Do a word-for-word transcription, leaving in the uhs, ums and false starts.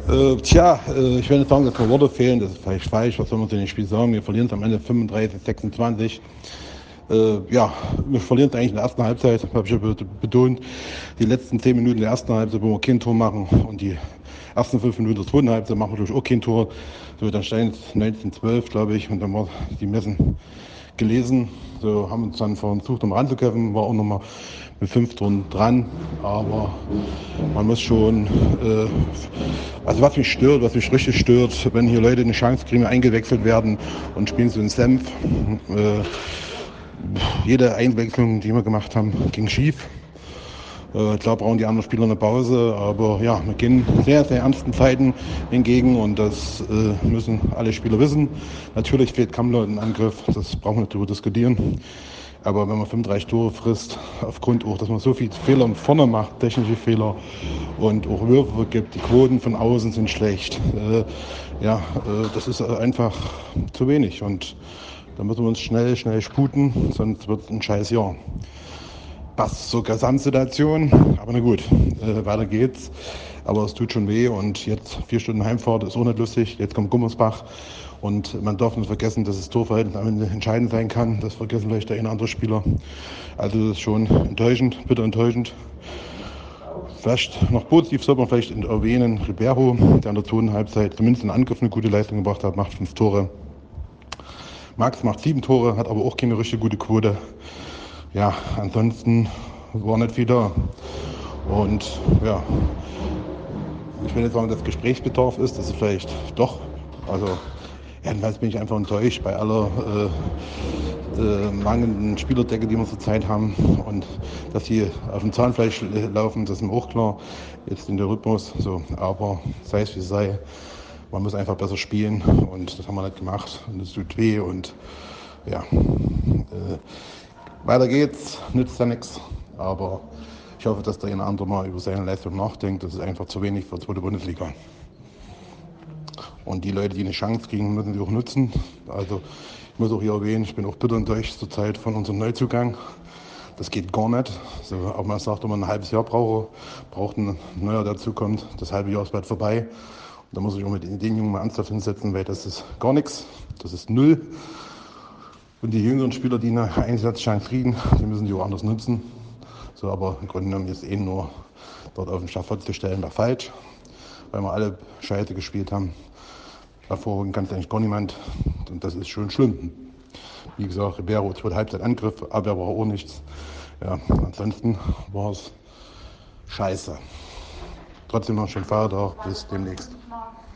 Äh, tja, äh, ich will nicht sagen, dass mir Worte fehlen, das ist vielleicht falsch, was soll man zu dem Spiel sagen? Wir verlieren es am Ende fünfunddreißig, sechsundzwanzig. Äh, ja, wir verlieren es eigentlich in der ersten Halbzeit, habe ich ja be- betont. Die letzten zehn Minuten der ersten Halbzeit, wo wir kein Tor machen, und die ersten fünf Minuten der zweiten Halbzeit machen wir durch auch kein Tor. So, dann steht es neunzehn zwölf, glaube ich, und dann war die Messen gelesen. So haben uns dann versucht, um ranzukämpfen, war auch nochmal mit fünf Toren dran. Aber man muss schon, äh, also was mich stört, was mich richtig stört, wenn hier Leute eine Chance kriegen, eingewechselt werden und spielen so einen Senf. Äh, jede Einwechslung, die wir gemacht haben, ging schief. Äh, klar brauchen die anderen Spieler eine Pause, aber ja, wir gehen sehr, sehr ernsten Zeiten entgegen, und das äh, müssen alle Spieler wissen. Natürlich fehlt Kammler im Angriff, das brauchen wir nicht darüber diskutieren. Aber wenn man fünfunddreißig Tore frisst, aufgrund auch, dass man so viele Fehler vorne macht, technische Fehler und auch Würfe gibt, die Quoten von außen sind schlecht. Äh, ja, äh, das ist einfach zu wenig, und da müssen wir uns schnell, schnell sputen, sonst wird es ein scheiß Jahr. Passt zur Gesamtsituation, aber na gut, äh, weiter geht's. Aber es tut schon weh, und jetzt vier Stunden Heimfahrt ist auch nicht lustig. Jetzt kommt Gummersbach, und man darf nicht vergessen, dass das Torverhältnis am Ende entscheidend sein kann. Das vergessen vielleicht der eine oder andere Spieler. Also das ist schon enttäuschend, bitter enttäuschend. Vielleicht noch positiv sollte man vielleicht erwähnen, Ribeiro, der in der zweiten Halbzeit zumindest in Angriff eine gute Leistung gebracht hat, macht fünf Tore. Max macht sieben Tore, hat aber auch keine richtig gute Quote. Ja, ansonsten war nicht viel da. Und ja, ich will nicht sagen, dass Gesprächsbedarf ist, das ist vielleicht doch. Also, jedenfalls bin ich einfach enttäuscht bei aller äh, äh, mangelnden Spielerdecke, die wir zurzeit haben. Und dass sie auf dem Zahnfleisch laufen, das ist mir auch klar. Jetzt in der Rhythmus. So. Aber sei es wie es sei, man muss einfach besser spielen. Und das haben wir nicht gemacht. Und das tut weh. Und ja, äh, weiter geht's, nützt ja nichts. Aber ich hoffe, dass der eine oder andere mal über seine Leistung nachdenkt. Das ist einfach zu wenig für die zweite Bundesliga. Und die Leute, die eine Chance kriegen, müssen sie auch nutzen. Also ich muss auch hier erwähnen, ich bin auch bitter enttäuscht zur Zeit von unserem Neuzugang. Das geht gar nicht. So, aber man sagt, wenn man ein halbes Jahr braucht, braucht ein neuer dazukommt. Das halbe Jahr ist bald vorbei. Und da muss ich auch mit den Jungen mal ernsthaft hinsetzen, weil das ist gar nichts. Das ist null. Und die jüngeren Spieler, die eine Einsatzchance kriegen, die müssen die auch anders nutzen. So, aber im Grunde genommen ist eh nur dort auf den Schafott zu stellen, war falsch, weil wir alle Scheiße gespielt haben. Hervorragend kann es eigentlich gar niemand, und das ist schon schlimm. Wie gesagt, Ribeiro, zweite Halbzeit Angriff, Abwehr war auch nichts. Ja, ansonsten war es scheiße. Trotzdem noch einen schönen Feiertag, bis demnächst.